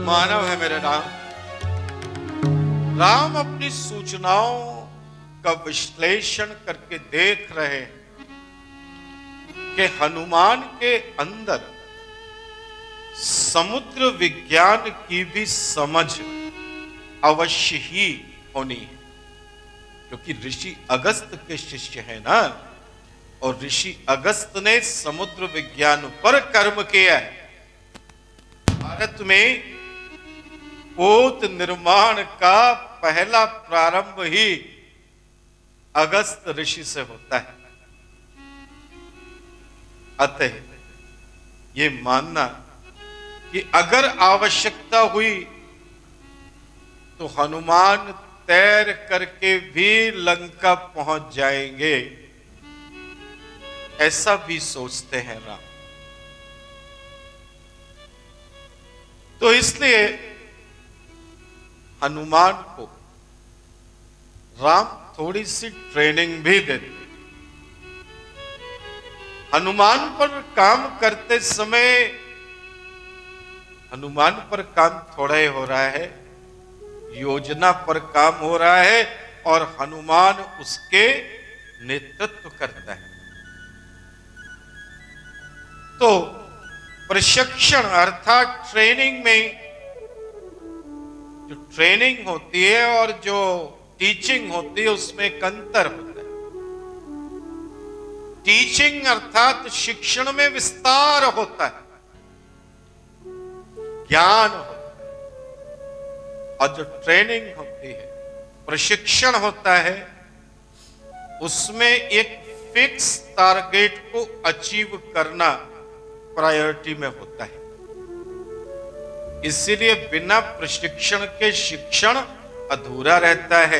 मानव है मेरे राम। राम अपनी सूचनाओं का विश्लेषण करके देख रहे हैं कि हनुमान के अंदर समुद्र विज्ञान की भी समझ अवश्य ही होनी है, क्योंकि ऋषि अगस्त के शिष्य है ना, और ऋषि अगस्त ने समुद्र विज्ञान पर कर्म किया है। भारत में पोत निर्माण का पहला प्रारंभ ही अगस्त ऋषि से होता है। अतः ये मानना कि अगर आवश्यकता हुई तो हनुमान तैर करके भी लंका पहुंच जाएंगे, ऐसा भी सोचते हैं राम। तो इसलिए हनुमान को राम थोड़ी सी ट्रेनिंग भी देते। हनुमान पर काम करते समय हनुमान पर काम थोड़ा ही हो रहा है, योजना पर काम हो रहा है, और हनुमान उसके नेतृत्व करता है। तो प्रशिक्षण अर्थात ट्रेनिंग में जो ट्रेनिंग होती है और जो टीचिंग होती है उसमें एक अंतर होता है। टीचिंग अर्थात शिक्षण में विस्तार होता है, ज्ञान होता है, और जो ट्रेनिंग होती है, प्रशिक्षण होता है, उसमें एक फिक्स टारगेट को अचीव करना प्रायोरिटी में होता है। इसीलिए बिना प्रशिक्षण के शिक्षण अधूरा रहता है।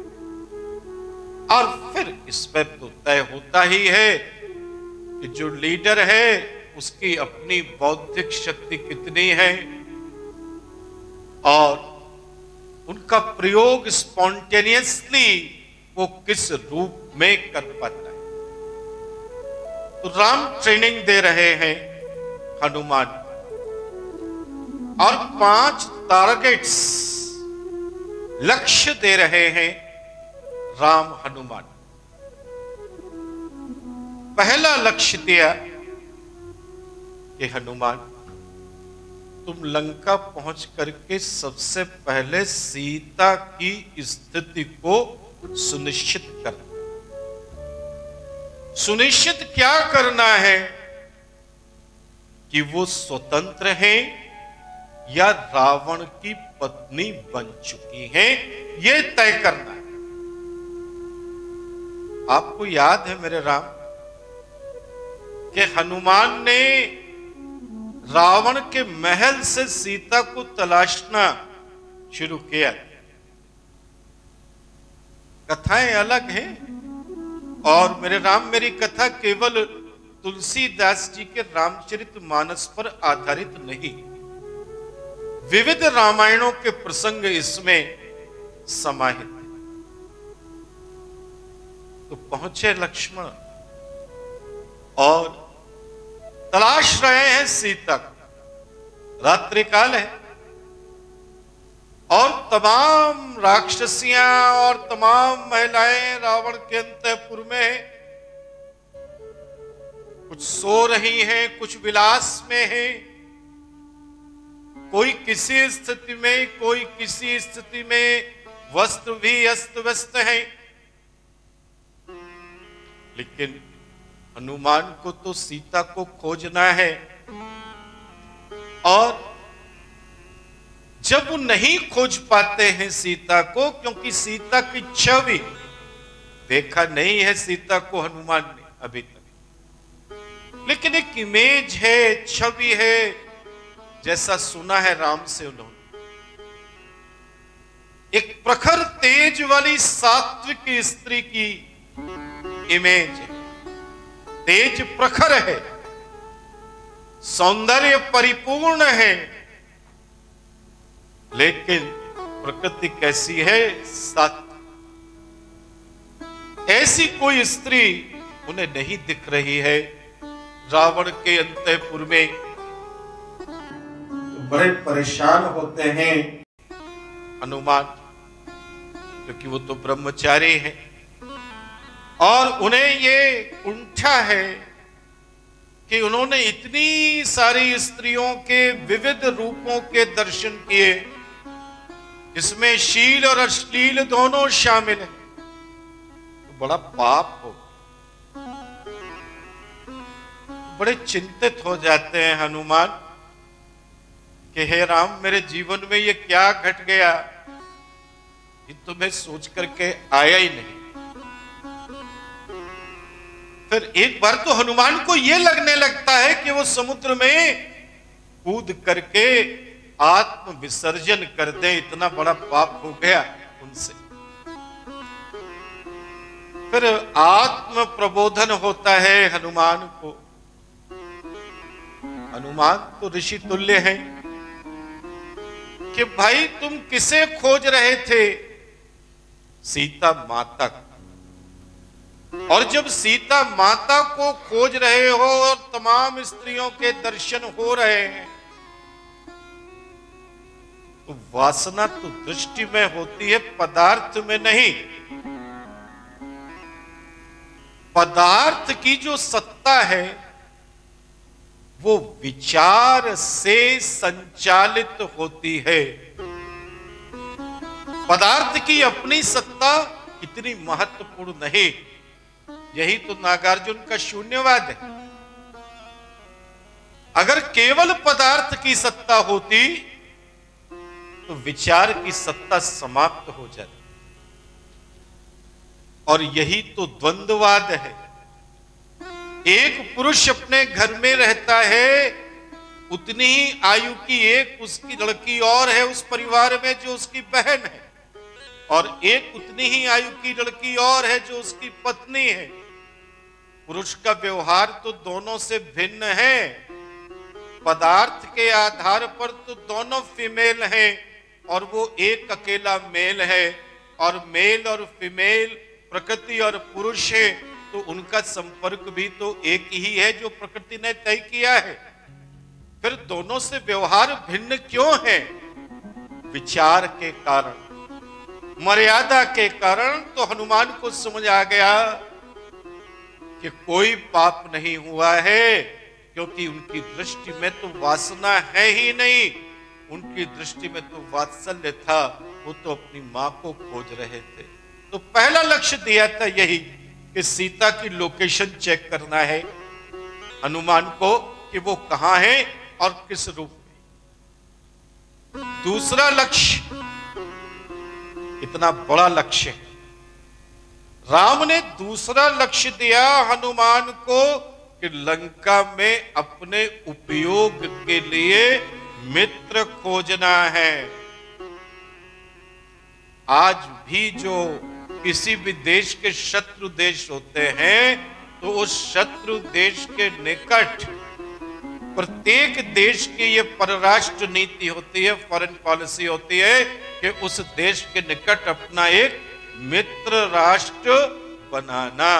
और फिर इस पर तो तय होता ही है कि जो लीडर है उसकी अपनी बौद्धिक शक्ति कितनी है और उनका प्रयोग स्पॉन्टेनियसली वो किस रूप में कर पाता है। तो राम ट्रेनिंग दे रहे हैं हनुमान, और 5 टारगेट्स लक्ष्य दे रहे हैं राम हनुमान। पहला लक्ष्य दिया कि हनुमान तुम लंका पहुंच करके सबसे पहले सीता की स्थिति को सुनिश्चित करना। सुनिश्चित क्या करना है कि वो स्वतंत्र हैं या रावण की पत्नी बन चुकी हैं, यह तय करना है। आपको याद है मेरे राम कि हनुमान ने रावण के महल से सीता को तलाशना शुरू किया। कथाएं अलग हैं, और मेरे राम मेरी कथा केवल तुलसीदास जी के रामचरितमानस पर आधारित नहीं, विविध रामायणों के प्रसंग इसमें समाहित हैं। तो पहुंचे लक्ष्मण और तलाश रहे हैं सीता को। रात्रि काल है और तमाम राक्षसियां और तमाम महिलाएं रावण के अंतःपुर में हैं। कुछ सो रही हैं, कुछ विलास में हैं, कोई किसी स्थिति में, कोई किसी स्थिति में, वस्त्र भी अस्त व्यस्त हैं। लेकिन हनुमान को तो सीता को खोजना है, और जब वो नहीं खोज पाते हैं सीता को, क्योंकि सीता की छवि देखा नहीं है सीता को हनुमान ने अभी तक, लेकिन एक इमेज है, छवि है, जैसा सुना है राम से उन्होंने। एक प्रखर तेज वाली सात्विक स्त्री की इमेज है, तेज प्रखर है, सौंदर्य परिपूर्ण है, लेकिन प्रकृति कैसी है? सात्विक। ऐसी कोई स्त्री उन्हें नहीं दिख रही है रावण के अंतःपुर में। बड़े परेशान होते हैं हनुमान, क्योंकि वो तो ब्रह्मचारी है और उन्हें ये कुंठा है कि उन्होंने इतनी सारी स्त्रियों के विविध रूपों के दर्शन किए, इसमें शील और अश्लील दोनों शामिल हैं, तो बड़ा पाप हो। बड़े चिंतित हो जाते हैं हनुमान कि हे राम, मेरे जीवन में ये क्या घट गया, ये तो मैं सोच करके आया ही नहीं। फिर एक बार तो हनुमान को यह लगने लगता है कि वो समुद्र में कूद करके आत्म विसर्जन कर दे, इतना बड़ा पाप हो गया उनसे। फिर आत्म प्रबोधन होता है हनुमान को। हनुमान तो ऋषि तुल्य है कि भाई तुम किसे खोज रहे थे? सीता माता को। और जब सीता माता को खोज रहे हो और तमाम स्त्रियों के दर्शन हो रहे हैं, तो वासना तो दृष्टि में होती है, पदार्थ में नहीं। पदार्थ की जो सत्ता है वो विचार से संचालित होती है। पदार्थ की अपनी सत्ता इतनी महत्वपूर्ण नहीं। यही तो नागार्जुन का शून्यवाद है। अगर केवल पदार्थ की सत्ता होती तो विचार की सत्ता समाप्त हो जाती। और यही तो द्वंद्ववाद है। एक पुरुष अपने घर में रहता है, उतनी ही आयु की एक उसकी लड़की और है उस परिवार में जो उसकी बहन है, और एक उतनी ही आयु की लड़की और है जो उसकी पत्नी है। पुरुष का व्यवहार तो दोनों से भिन्न है। पदार्थ के आधार पर तो दोनों फीमेल हैं और वो एक अकेला मेल है। और मेल और फीमेल, प्रकृति और पुरुष है, तो उनका संपर्क भी तो एक ही है जो प्रकृति ने तय किया है। फिर दोनों से व्यवहार भिन्न क्यों है? विचार के कारण, मर्यादा के कारण। तो हनुमान को समझ आ गया कि कोई पाप नहीं हुआ है, क्योंकि उनकी दृष्टि में तो वासना है ही नहीं। उनकी दृष्टि में तो वात्सल्य था। वो तो अपनी मां को खोज रहे थे। तो पहला लक्ष्य दिया था यही कि सीता की लोकेशन चेक करना है हनुमान को कि वो कहां है और किस रूप में। दूसरा लक्ष्य, इतना बड़ा लक्ष्य है, राम ने दूसरा लक्ष्य दिया हनुमान को कि लंका में अपने उपयोग के लिए मित्र खोजना है। आज भी जो किसी भी देश के शत्रु देश होते हैं, तो उस शत्रु देश के निकट प्रत्येक देश की ये परराष्ट्र नीति होती है, फॉरेन पॉलिसी होती है कि उस देश के निकट अपना एक मित्र राष्ट्र बनाना।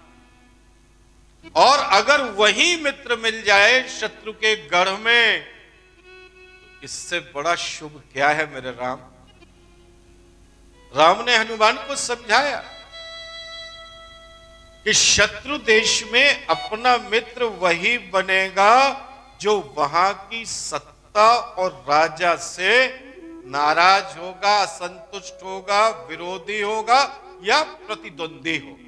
और अगर वही मित्र मिल जाए शत्रु के गढ़ में, तो इससे बड़ा शुभ क्या है मेरे राम? राम ने हनुमान को समझाया कि शत्रु देश में अपना मित्र वही बनेगा जो वहां की सत्ता और राजा से नाराज होगा, असंतुष्ट होगा, विरोधी होगा या प्रतिद्वंदी होगा।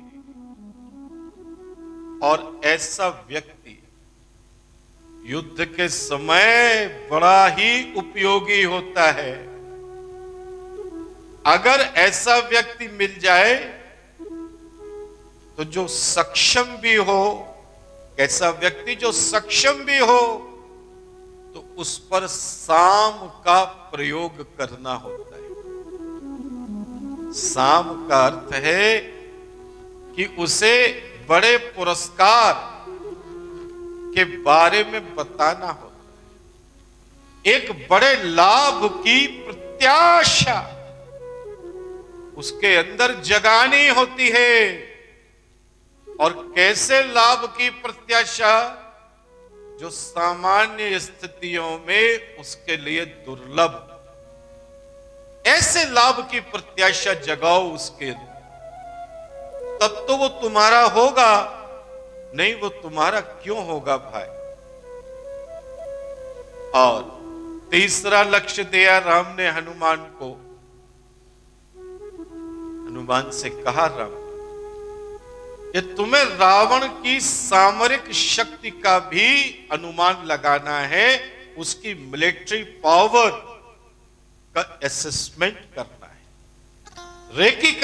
और ऐसा व्यक्ति युद्ध के समय बड़ा ही उपयोगी होता है। अगर ऐसा व्यक्ति मिल जाए तो जो सक्षम भी हो, ऐसा व्यक्ति जो सक्षम भी हो, तो उस पर साम का प्रयोग करना होता है। साम का अर्थ है कि उसे बड़े पुरस्कार के बारे में बताना होता है। एक बड़े लाभ की प्रत्याशा उसके अंदर जगानी होती है। और कैसे लाभ की प्रत्याशा? जो सामान्य स्थितियों में उसके लिए दुर्लभ। ऐसे लाभ की प्रत्याशा जगाओ उसके, तब तो वो तुम्हारा होगा, नहीं वो तुम्हारा क्यों होगा भाई। और तीसरा लक्ष्य दिया राम ने हनुमान को। हनुमान से कहा राम कि तुम्हें रावण की सामरिक शक्ति का भी अनुमान लगाना है, उसकी मिलिट्री पावर का असेसमेंट करना है, रेकी